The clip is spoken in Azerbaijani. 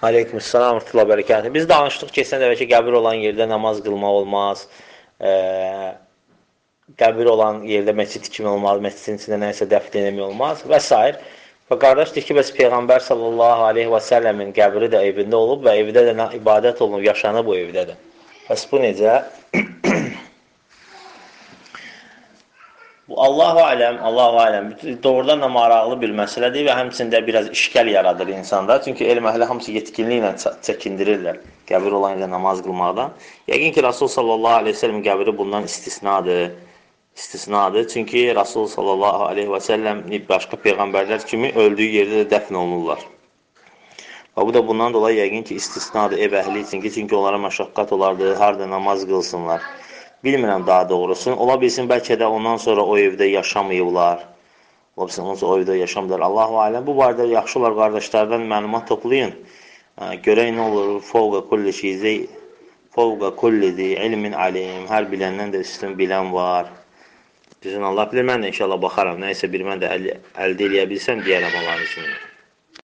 Aleykümselam və rahmetullah bərəkətuhu. Biz danışdıq keçən dəfə ki, qəbir olan yerdə namaz qılmaq olmaz. Qəbir olan yerdə məscid kimi olmaz, məscidin içində nəsə dəfn eləmək olmaz və s. Və qardaş deyir ki, bəs Peyğəmbər sallallahu aleyhi və səlləmin qəbri də evində olub və evdə də ibadət olunub, yaşanıb bu evdə də. Bəs bu necə? Bu Allahu aləm, doğrudan da maraqlı bir məsələdir və həmçində biraz işgəl yaradır insanda. Çünki elm əhli hamısı yetkinliklə çəkindirirlər qəbir olan yerdə namaz qılmaqdan. Yəqin ki, Rasul sallallahu aleyhi və səlləm qəbri bundan istisnadır. Çünki Rasul sallallahu aleyhi və səlləm başqa peyğəmbərlər kimi öldüyü yerdə də dəfn olunurlar. Və bu da bundan dolayı yəqin ki, istisnadır ev əhli üçün ki, çünki onlara məşəqqət olardı, harada namaz qılsınlar. Bilmirəm daha doğrusu. Ola bilsin, bəlkə də ondan sonra o evdə yaşamayıblar. Ola bilsin, ondan sonra o evdə yaşamırlar. Allahu aləm. Bu barədə yaxşı olar qardaşlardan məlumat toplayın. Görək nə olur. Fovqa kulli zi ilmin alim. Hər biləndən də üstün bilən var. Düzün Allah bilir. Mən də inşallah baxaram. Nəysə bir mən də əldə eləyə bilsəm, deyərəm Allahın ismini.